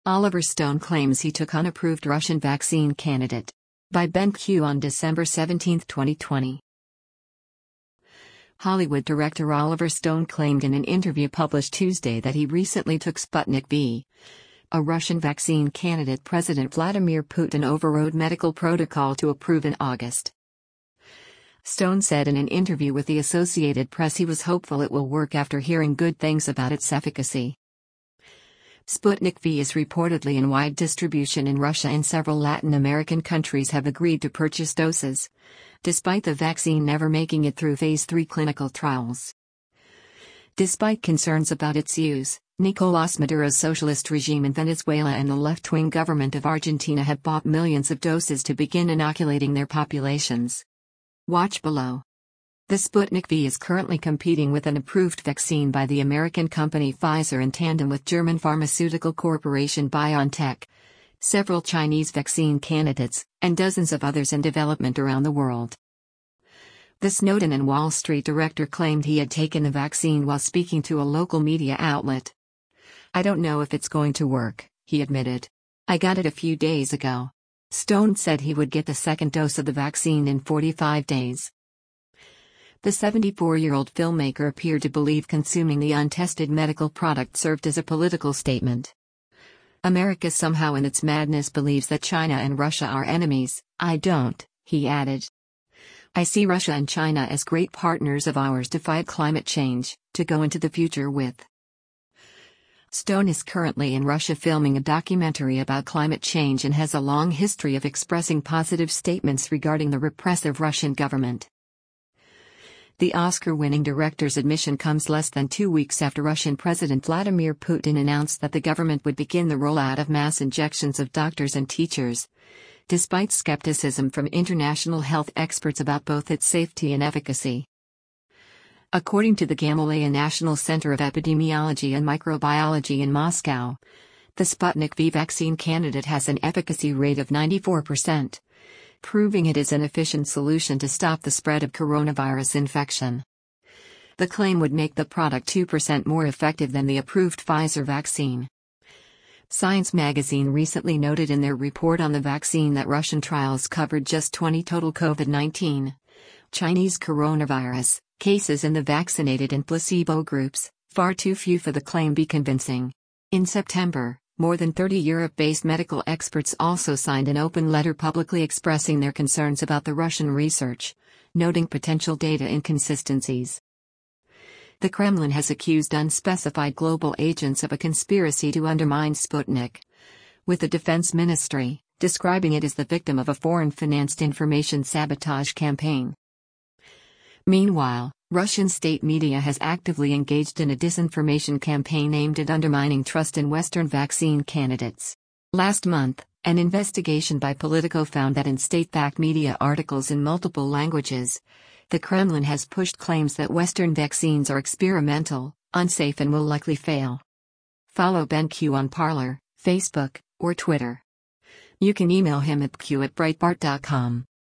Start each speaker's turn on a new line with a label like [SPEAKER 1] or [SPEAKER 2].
[SPEAKER 1] Oliver Stone claims he took unapproved Russian vaccine candidate. By BenQ on December 17, 2020. Hollywood director Oliver Stone claimed in an interview published Tuesday that he recently took Sputnik V, a Russian vaccine candidate President Vladimir Putin overrode medical protocol to approve in August. Stone said in an interview with the Associated Press he was hopeful it will work after hearing good things about its efficacy. Sputnik V is reportedly in wide distribution in Russia, and several Latin American countries have agreed to purchase doses, despite the vaccine never making it through Phase 3 clinical trials. Despite concerns about its use, Nicolás Maduro's socialist regime in Venezuela and the left-wing government of Argentina have bought millions of doses to begin inoculating their populations. Watch below. The Sputnik V is currently competing with an approved vaccine by the American company Pfizer in tandem with German pharmaceutical corporation BioNTech, several Chinese vaccine candidates, and dozens of others in development around the world. The Snowden and Wall Street director claimed he had taken the vaccine while speaking to a local media outlet. "I don't know if it's going to work," he admitted. "I got it a few days ago." Stone said he would get the second dose of the vaccine in 45 days. The 74-year-old filmmaker appeared to believe consuming the untested medical product served as a political statement. "America somehow in its madness believes that China and Russia are enemies. I don't," he added. "I see Russia and China as great partners of ours to fight climate change, to go into the future with." Stone is currently in Russia filming a documentary about climate change and has a long history of expressing positive statements regarding the repressive Russian government. The Oscar-winning director's admission comes less than 2 weeks after Russian President Vladimir Putin announced that the government would begin the rollout of mass injections of doctors and teachers, despite skepticism from international health experts about both its safety and efficacy. According to the Gamaleya National Center of Epidemiology and Microbiology in Moscow, the Sputnik V vaccine candidate has an efficacy rate of 94%. Proving it is an efficient solution to stop the spread of coronavirus infection. The claim would make the product 2% more effective than the approved Pfizer vaccine. Science magazine recently noted in their report on the vaccine that Russian trials covered just 20 total COVID-19, Chinese coronavirus, cases in the vaccinated and placebo groups, far too few for the claim be convincing. In September, more than 30 Europe-based medical experts also signed an open letter publicly expressing their concerns about the Russian research, noting potential data inconsistencies. The Kremlin has accused unspecified global agents of a conspiracy to undermine Sputnik, with the Defense Ministry describing it as the victim of a foreign-financed information sabotage campaign. Meanwhile, Russian state media has actively engaged in a disinformation campaign aimed at undermining trust in Western vaccine candidates. Last month, an investigation by Politico found that in state-backed media articles in multiple languages, the Kremlin has pushed claims that Western vaccines are experimental, unsafe and will likely fail. Follow BenQ on Parler, Facebook, or Twitter. You can email him at bq@breitbart.com.